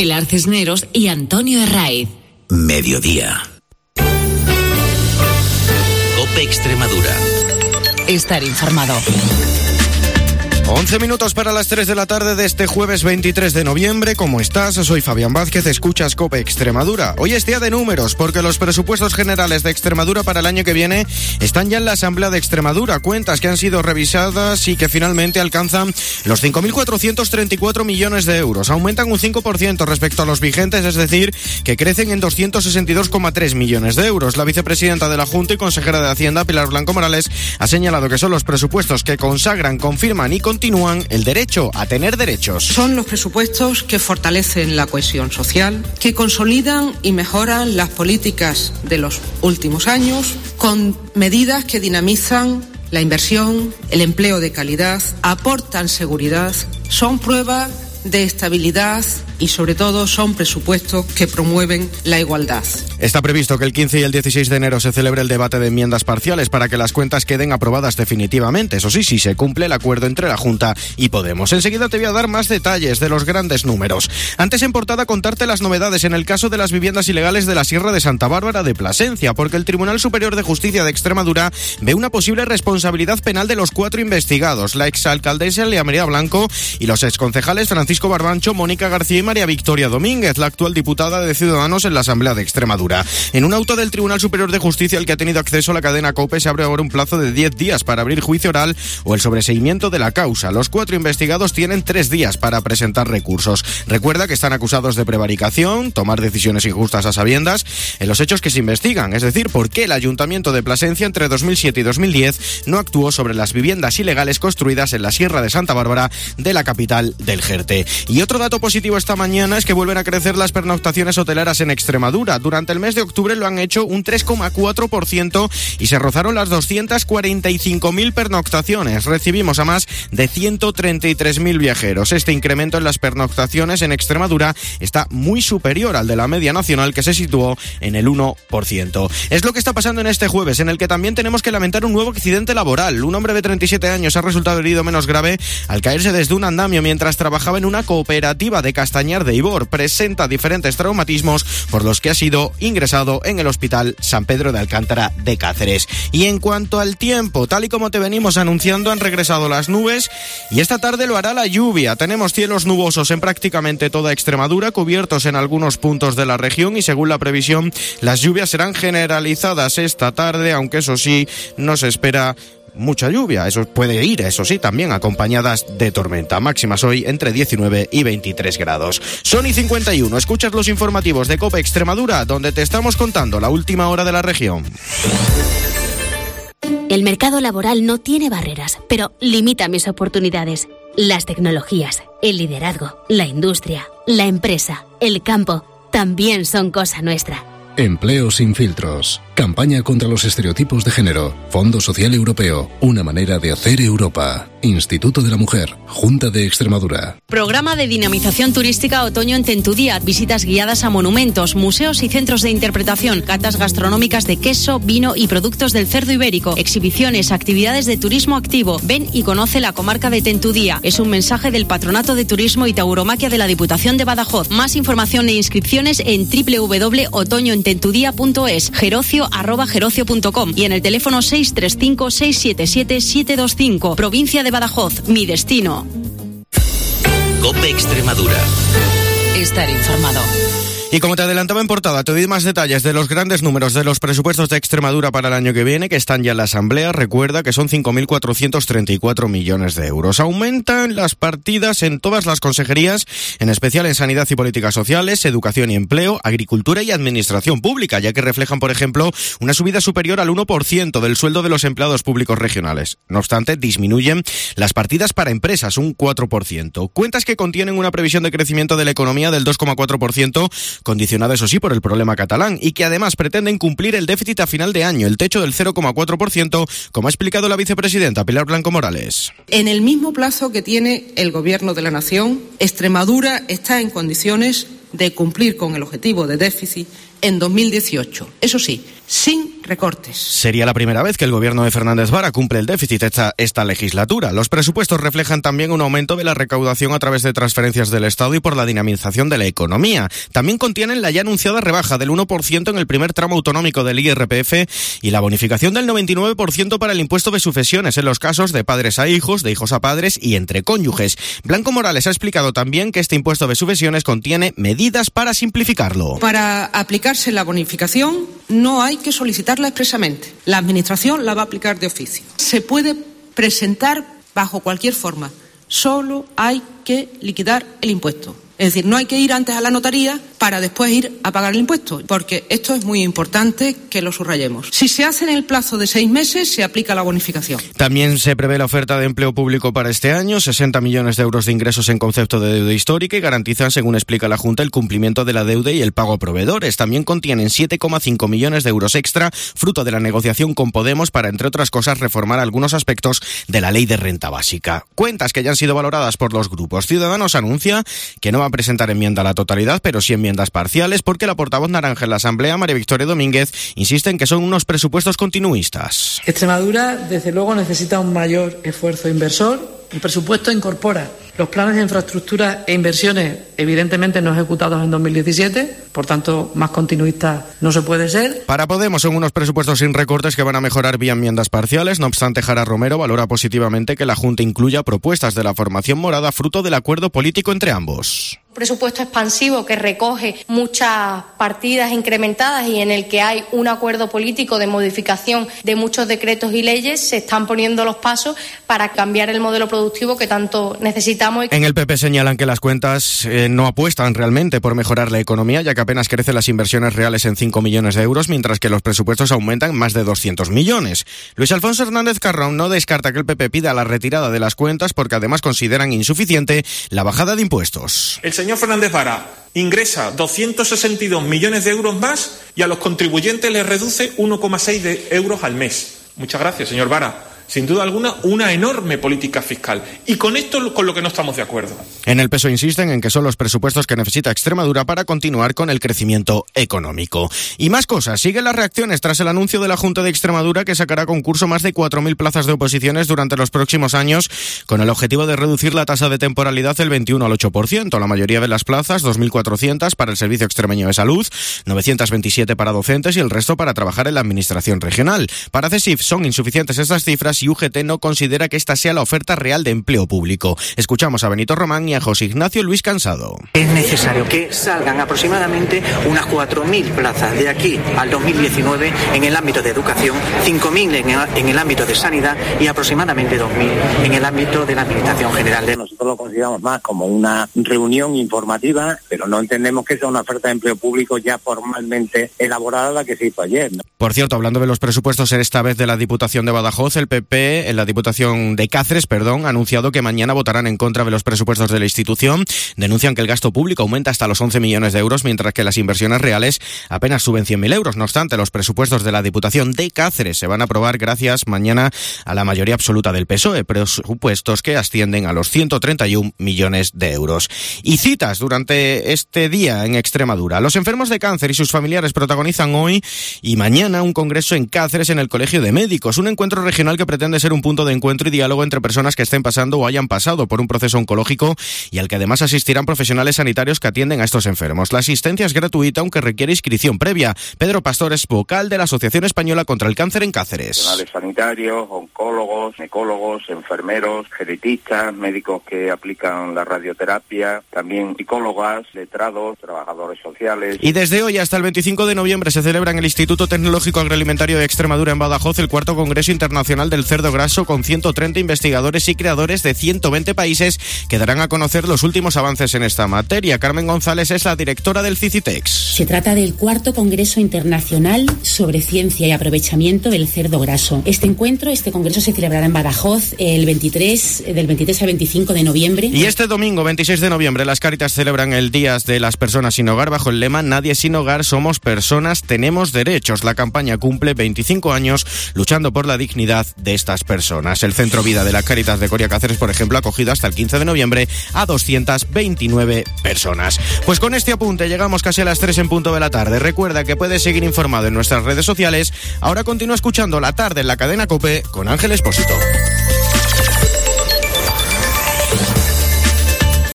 Pilar Cisneros y Antonio Herraiz. Mediodía. COPE Extremadura. Estar informado. 11 minutos para las 3 de la tarde de este jueves 23 de noviembre. ¿Cómo estás? Soy Fabián Vázquez, escuchas COPE Extremadura. Hoy es día de números, porque los presupuestos generales de Extremadura para el año que viene están ya en la Asamblea de Extremadura. Cuentas que han sido revisadas y que finalmente alcanzan los 5.434 millones de euros. Aumentan un 5% respecto a los vigentes, es decir, que crecen en 262,3 millones de euros. La vicepresidenta de la Junta y consejera de Hacienda, Pilar Blanco Morales, ha señalado que son los presupuestos que consagran, confirman y continúan el derecho a tener derechos. Son los presupuestos que fortalecen la cohesión social, que consolidan y mejoran las políticas de los últimos años, con medidas que dinamizan la inversión, el empleo de calidad, aportan seguridad, son prueba de estabilidad y sobre todo son presupuestos que promueven la igualdad. Está previsto que el 15 y el 16 de enero se celebre el debate de enmiendas parciales para que las cuentas queden aprobadas definitivamente. Eso sí, si se cumple el acuerdo entre la Junta y Podemos. Enseguida te voy a dar más detalles de los grandes números. Antes en portada contarte las novedades en el caso de las viviendas ilegales de la Sierra de Santa Bárbara de Plasencia, porque el Tribunal Superior de Justicia de Extremadura ve una posible responsabilidad penal de los 4 investigados, la exalcaldesa Lea María Blanco y los exconcejales Francisco Barbancho, Mónica García y María Victoria Domínguez, la actual diputada de Ciudadanos en la Asamblea de Extremadura. En un auto del Tribunal Superior de Justicia al que ha tenido acceso la cadena COPE se abre ahora un plazo de 10 días para abrir juicio oral o el sobreseimiento de la causa. Los 4 investigados tienen 3 días para presentar recursos. Recuerda que están acusados de prevaricación, tomar decisiones injustas a sabiendas en los hechos que se investigan, es decir, por qué el Ayuntamiento de Plasencia entre 2007 y 2010 no actuó sobre las viviendas ilegales construidas en la Sierra de Santa Bárbara de la capital del Jerte. Y otro dato positivo esta mañana es que vuelven a crecer las pernoctaciones hoteleras en Extremadura. Durante el mes de octubre lo han hecho un 3,4% y se rozaron las 245.000 pernoctaciones. Recibimos a más de 133.000 viajeros. Este incremento en las pernoctaciones en Extremadura está muy superior al de la media nacional, que se situó en el 1%. Es lo que está pasando en este jueves, en el que también tenemos que lamentar un nuevo accidente laboral. Un hombre de 37 años ha resultado herido menos grave al caerse desde un andamio mientras trabajaba en una cooperativa de Castañar de Ibor. Presenta diferentes traumatismos por los que ha sido ingresado en el Hospital San Pedro de Alcántara de Cáceres. Y en cuanto al tiempo, tal y como te venimos anunciando, han regresado las nubes y esta tarde lo hará la lluvia. Tenemos cielos nubosos en prácticamente toda Extremadura, cubiertos en algunos puntos de la región, y según la previsión, las lluvias serán generalizadas esta tarde, aunque eso sí, no se espera mucha lluvia. Eso puede ir, eso sí, también acompañadas de tormenta. Máximas hoy entre 19 y 23 grados. Son y 51. Escuchas los informativos de COPE Extremadura, donde te estamos contando la última hora de la región. El mercado laboral no tiene barreras, pero limita mis oportunidades. Las tecnologías, el liderazgo, la industria, la empresa, el campo, también son cosa nuestra. Empleo sin filtros. Campaña contra los estereotipos de género. Fondo Social Europeo. Una manera de hacer Europa. Instituto de la Mujer. Junta de Extremadura. Programa de dinamización turística otoño en Tentudía. Visitas guiadas a monumentos, museos y centros de interpretación. Catas gastronómicas de queso, vino y productos del cerdo ibérico. Exhibiciones, actividades de turismo activo. Ven y conoce la comarca de Tentudía. Es un mensaje del Patronato de Turismo y Tauromaquia de la Diputación de Badajoz. Más información e inscripciones en www.otoñoententudía.es, gerocio@gerocio.com y en el teléfono 635 677 725. Provincia de Badajoz, mi destino. COPE Extremadura. Estar informado. Y como te adelantaba en portada, te doy más detalles de los grandes números de los presupuestos de Extremadura para el año que viene, que están ya en la Asamblea. Recuerda que son 5.434 millones de euros. Aumentan las partidas en todas las consejerías, en especial en Sanidad y Políticas Sociales, Educación y Empleo, Agricultura y Administración Pública, ya que reflejan, por ejemplo, una subida superior al 1% del sueldo de los empleados públicos regionales. No obstante, disminuyen las partidas para empresas, un 4%. Cuentas que contienen una previsión de crecimiento de la economía del 2,4%, condicionada, eso sí, por el problema catalán, y que además pretenden cumplir el déficit a final de año, el techo del 0,4%, como ha explicado la vicepresidenta Pilar Blanco Morales. En el mismo plazo que tiene el Gobierno de la Nación, Extremadura está en condiciones de cumplir con el objetivo de déficit en 2018. Eso sí, sin recortes. Sería la primera vez que el gobierno de Fernández Vara cumple el déficit esta legislatura. Los presupuestos reflejan también un aumento de la recaudación a través de transferencias del Estado y por la dinamización de la economía. También contienen la ya anunciada rebaja del 1% en el primer tramo autonómico del IRPF y la bonificación del 99% para el impuesto de sucesiones en los casos de padres a hijos, de hijos a padres y entre cónyuges. Blanco Morales ha explicado también que este impuesto de sucesiones contiene medidas para simplificarlo. Para aplicarse la bonificación no hay que solicitarla expresamente. La Administración la va a aplicar de oficio. Se puede presentar bajo cualquier forma. Solo hay que liquidar el impuesto. Es decir, no hay que ir antes a la notaría para después ir a pagar el impuesto, porque esto es muy importante que lo subrayemos. Si se hace en el plazo de 6 meses, se aplica la bonificación. También se prevé la oferta de empleo público para este año, 60 millones de euros de ingresos en concepto de deuda histórica y garantizan, según explica la Junta, el cumplimiento de la deuda y el pago a proveedores. También contienen 7,5 millones de euros extra, fruto de la negociación con Podemos para, entre otras cosas, reformar algunos aspectos de la ley de renta básica. Cuentas que ya han sido valoradas por los grupos. Ciudadanos anuncia que no va a presentar enmienda a la totalidad, pero sí enmiendas parciales, porque la portavoz naranja en la Asamblea, María Victoria Domínguez, insiste en que son unos presupuestos continuistas. Extremadura, desde luego, necesita un mayor esfuerzo inversor. El presupuesto incorpora los planes de infraestructura e inversiones evidentemente no ejecutados en 2017, por tanto, más continuista no se puede ser. Para Podemos son unos presupuestos sin recortes que van a mejorar vía enmiendas parciales. No obstante, Jara Romero valora positivamente que la Junta incluya propuestas de la formación morada fruto del acuerdo político entre ambos. Un presupuesto expansivo que recoge muchas partidas incrementadas y en el que hay un acuerdo político de modificación de muchos decretos y leyes. Se están poniendo los pasos para cambiar el modelo productivo que tanto necesitamos. En el PP señalan que las cuentas no apuestan realmente por mejorar la economía, ya que apenas crecen las inversiones reales en 5 millones de euros, mientras que los presupuestos aumentan en más de 200 millones. Luis Alfonso Hernández Carrón no descarta que el PP pida la retirada de las cuentas porque además consideran insuficiente la bajada de impuestos. El señor Fernández Vara ingresa 262 millones de euros más y a los contribuyentes les reduce 1,6 de euros al mes. Muchas gracias, señor Vara. Sin duda alguna, una enorme política fiscal. Y con esto con lo que no estamos de acuerdo. En el PSOE insisten en que son los presupuestos que necesita Extremadura para continuar con el crecimiento económico. Y más cosas. Siguen las reacciones tras el anuncio de la Junta de Extremadura que sacará a concurso más de 4.000 plazas de oposiciones durante los próximos años, con el objetivo de reducir la tasa de temporalidad del 21 al 8%. La mayoría de las plazas, 2.400 para el Servicio Extremeño de Salud, 927 para docentes y el resto para trabajar en la Administración regional. Para CESIF son insuficientes estas cifras y UGT no considera que esta sea la oferta real de empleo público. Escuchamos a Benito Román y a José Ignacio Luis Cansado. Es necesario que salgan aproximadamente unas 4.000 plazas de aquí al 2019 en el ámbito de educación, 5.000 en el ámbito de sanidad y aproximadamente 2.000 en el ámbito de la Administración General. Nosotros lo consideramos más como una reunión informativa, pero no entendemos que sea una oferta de empleo público ya formalmente elaborada la que se hizo ayer, ¿no? Por cierto, hablando de los presupuestos esta vez de la Diputación de Badajoz, el PP, en la Diputación de Cáceres, ha anunciado que mañana votarán en contra de los presupuestos de la institución. Denuncian que el gasto público aumenta hasta los 11 millones de euros, mientras que las inversiones reales apenas suben 100.000 euros. No obstante, los presupuestos de la Diputación de Cáceres se van a aprobar gracias mañana a la mayoría absoluta del PSOE, presupuestos que ascienden a los 131 millones de euros. Y citas durante este día en Extremadura. Los enfermos de cáncer y sus familiares protagonizan hoy y mañana un congreso en Cáceres en el Colegio de Médicos, un encuentro regional que pretende ser un punto de encuentro y diálogo entre personas que estén pasando o hayan pasado por un proceso oncológico y al que además asistirán profesionales sanitarios que atienden a estos enfermos. La asistencia es gratuita, aunque requiere inscripción previa. Pedro Pastor es vocal de la Asociación Española contra el Cáncer en Cáceres. Profesionales sanitarios, oncólogos, ginecólogos, enfermeros, genetistas, médicos que aplican la radioterapia, también psicólogas, letrados, trabajadores sociales. Y desde hoy hasta el 25 de noviembre se celebra en el Instituto Tecnológico Agroalimentario de Extremadura en Badajoz el cuarto Congreso Internacional del Cerdo Graso, con 130 investigadores y creadores de 120 países que darán a conocer los últimos avances en esta materia. Carmen González es la directora del CICITEX. Se trata del cuarto Congreso Internacional sobre Ciencia y Aprovechamiento del Cerdo Graso. Este congreso se celebrará en Badajoz del 23 al 25 de noviembre. Y este domingo, 26 de noviembre, las Cáritas celebran el Día de las Personas sin Hogar bajo el lema Nadie sin hogar, somos personas, tenemos derechos. La campaña cumple 25 años luchando por la dignidad de de estas personas. El Centro Vida de la Cáritas de Coria Cáceres, por ejemplo, ha acogido hasta el 15 de noviembre a 229 personas. Pues con este apunte llegamos casi a las 3 en punto de la tarde. Recuerda que puedes seguir informado en nuestras redes sociales. Ahora continúa escuchando La Tarde en la cadena COPE con Ángel Expósito.